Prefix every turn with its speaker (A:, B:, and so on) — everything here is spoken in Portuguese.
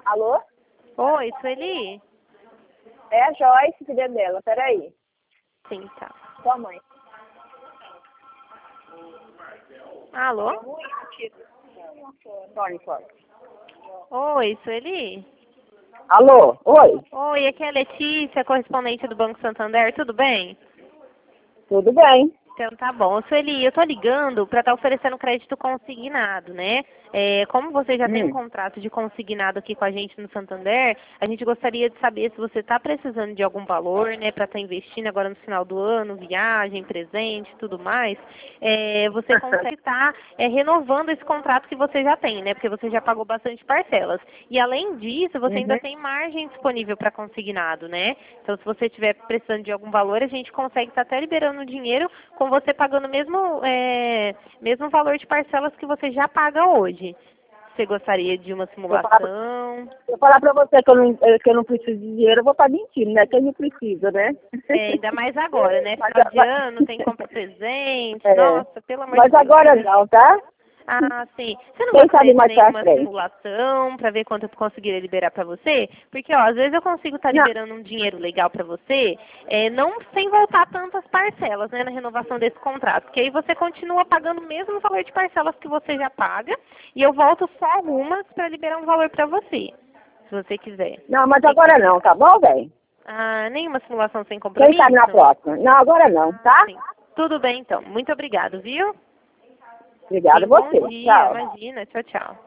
A: Alô?
B: Oi, Sueli?
A: É a Joyce, filha dela. Peraí.
B: Sim, tá.
A: Sua mãe.
B: Alô?
A: Tony, fora.
B: Oi, Sueli?
A: Alô? Oi?
B: Oi, aqui é a Letícia, correspondente do Banco Santander, tudo bem?
A: Tudo bem?
B: Então tá bom. Sueli, eu tô ligando para estar oferecendo crédito consignado, né? Como você já tem um contrato de consignado aqui com a gente no Santander, a gente gostaria de saber se você está precisando de algum valor, né, para estar investindo agora no final do ano, viagem, presente, tudo mais. Você consegue estar renovando esse contrato que você já tem, né? Porque você já pagou bastante parcelas. E além disso, você ainda tem margem disponível para consignado, né? Então, se você estiver precisando de algum valor, a gente consegue estar até liberando o dinheiro com você pagando o mesmo valor de parcelas que você já paga hoje. Você gostaria de uma simulação?
A: Se eu falar pra você que eu não preciso de dinheiro, eu vou estar mentindo, né? Quem não precisa, né?
B: Ainda mais agora, né? Final de ano, tem compra presente.
A: É,
B: Nossa, pelo amor de
A: mas
B: Deus.
A: agora não, tá?
B: Ah, sim. Você não
A: Quem sabe
B: gostaria de
A: mais pra
B: nenhuma
A: frente.
B: simulação para ver quanto eu conseguiria liberar para você? Porque, ó, às vezes eu consigo estar
A: Não,
B: liberando um dinheiro legal para você, não sem voltar tantas parcelas, né, na renovação desse contrato. Porque aí você continua pagando o mesmo valor de parcelas que você já paga e eu volto só algumas para liberar um valor para você, se você quiser.
A: não, mas agora não, tá bom, velho?
B: Ah, nenhuma simulação sem
A: Quem
B: compromisso?
A: sabe na próxima? Não, agora não, tá?
B: Sim. Tudo bem, então. Muito obrigado, viu?
A: Obrigada a
B: Sim, bom
A: você.
B: dia.
A: Tchau.
B: Imagina. Tchau, tchau.